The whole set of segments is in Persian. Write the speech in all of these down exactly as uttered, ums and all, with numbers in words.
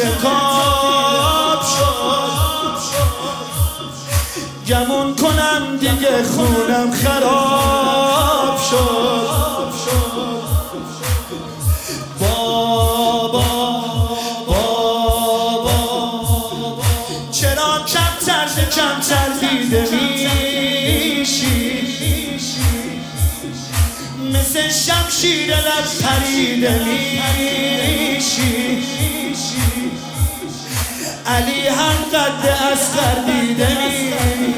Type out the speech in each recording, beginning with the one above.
رکاب شد، گمون کنم دیگه خونم خراب شد. بابا بابا چرا کمتر به کمتر دیده میشی، مثل شمشیر لب پریده میشی. علی هم قد اصغر دیده می.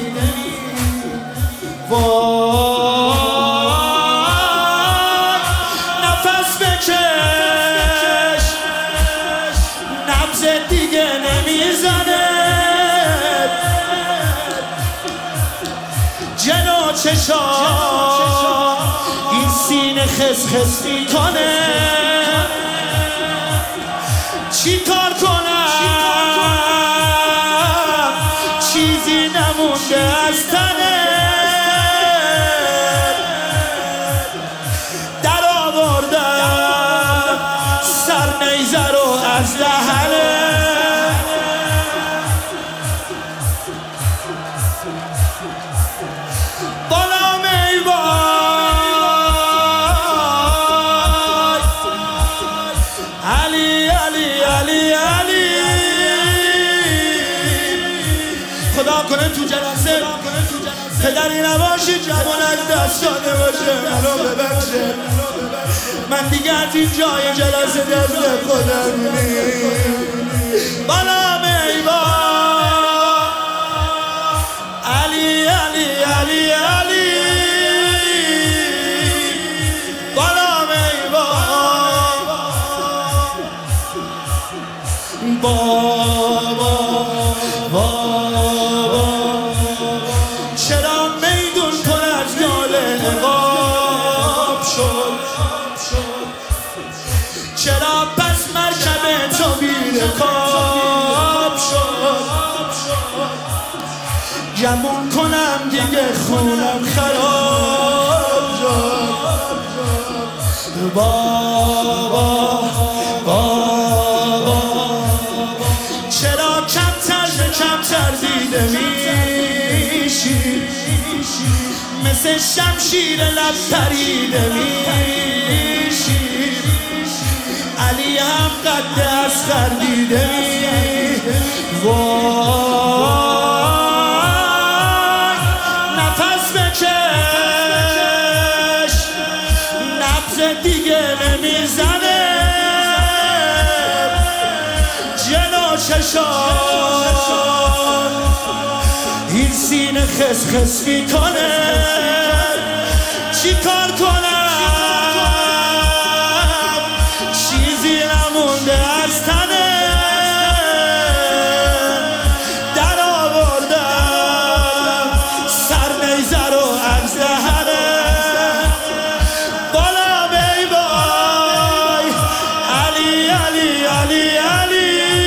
وای نفس بکش، نبض دیگه نمیزنه، جلو چشا این سینه خس خس میکنه. چی کار کنم چیزی نمونده از تنه، در آوردم سر نیزه رو از دهنه. بالام ای وای علی علی علی علی. خدا کنه تو جلسه پدری نباشی جوانک دست داده باشه، منو ببخشه، من دیگه از این جای جلسه دست خودم نیم. بالام ای وای علی علی علی علی. بالام ای وای بابا بابا چرا میدون پر از ناله عقاب شد، چرا پس مرکب تو بیرکاب شد. گمون کنم دیگه خونم خراب شد. بابا بابا چرا کمتر به کمتر دیده میشی، مثل شمشیر لب پریده میشی. علی هم قد اصغر دیده می. وای نفس بکش، نبض دیگه نمیزنه، جلو چشان این سینه خس خس میکنه. چی کار کنم چیزی نمونده از تنه، در آوردم سر نیزه رو از دهنه. بالام ای وای علی علی علی علی.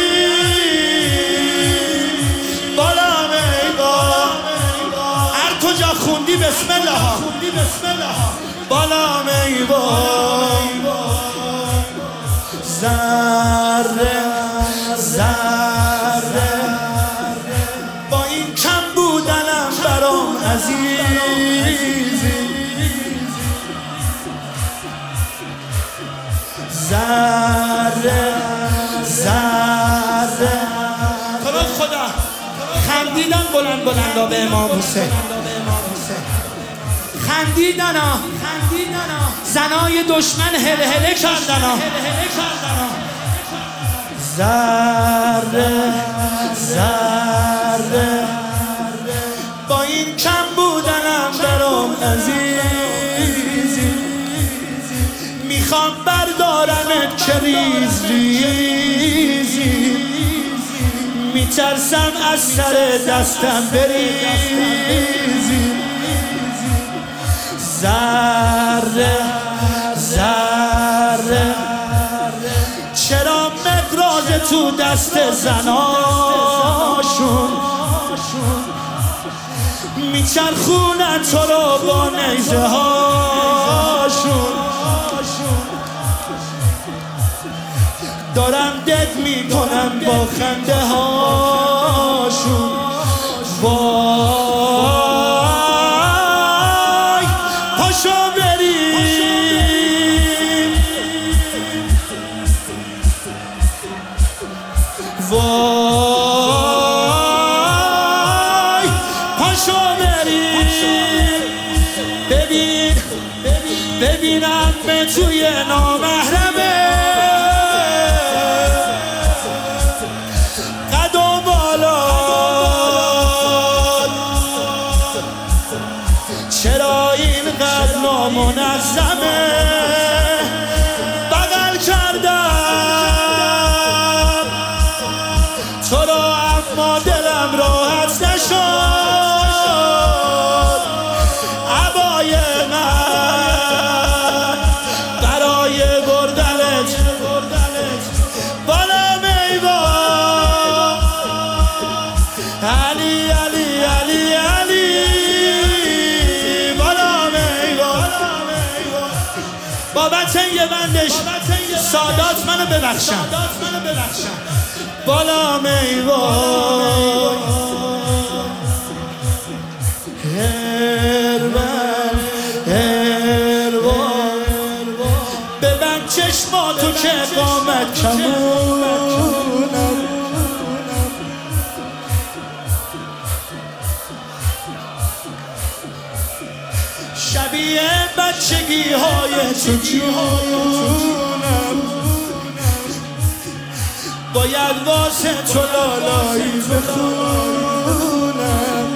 بالام ای وای هر کجا خوندی بسم الله. بالام ای وای ذره ذره با این کم بودنم برام عزیزی. ذره ذره تو رو خدا خندیدن بلند بلند به امام حسین، خندیدن ها، زنای دشمن هله هله کردن ها. ذره ذره با این کم بودنم برام عزیزی. میخوام بردارمت که ریز ریزی، میترسم از سر دستم بریزی. ذره ذره چرا مقراض تو دست زناشون، میچرخونن تو رو با نیزه هاشون. دارم دد میکنم با خنده هاشون. وای پاشو بریم، وای پاشو بریم. ببین ببینم به توی نامحرمه قد و بالا، چرا اینقدر نامنظمه؟ بغل کردم تو را اما دلم راحت نشد. عبای من برای بردنت بالا میوان. علی علی علی علی بالا میوان. بابت یه بندش سادات منو ببخشن، بالا میوان. هربن هربان ببند چشماتو که قامت کمونم. شبیه بچگی های تو جونم، باید واسه تو لالایی بخونم.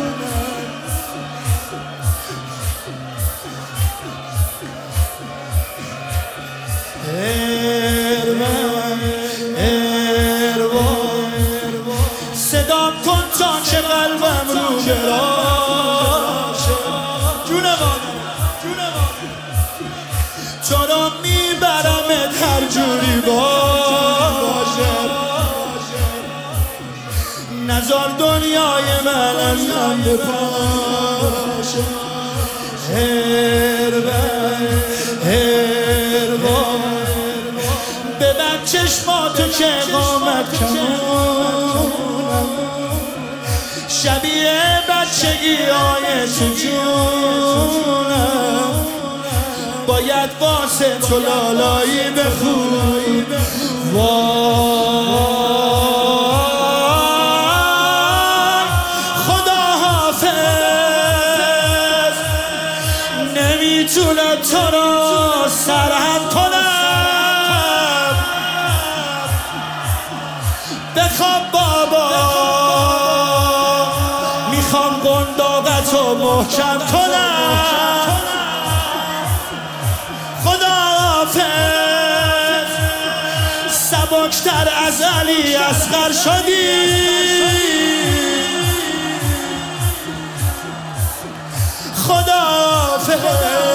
هربن هربان صدام کن تا که قلبم رو براشه. جونم تو رو میبرمت هر جوری باشه. نزار دنیای من از من بپاشه. هربن هربان ببند چشماتو که قامت کمونم. شبیه بچگی های تو جونم، باید واسه تو لالایی بخونم. وای خدا حافظ، نمیتونم تو رو سرهم کنم. بخواب بابا، میخوام قنداقتو محکم کنم. خدا حافظ، سبکتر از علی اصغر شدی. خدا حافظ،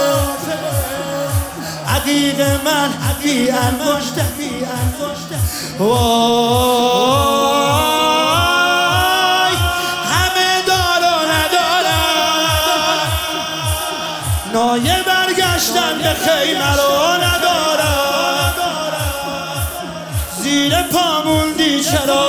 عقیق من بی انگشته. وای همه دار و ندارم، نایه برگشتن به خیمه رو ندارم. زیر پا موندی چرا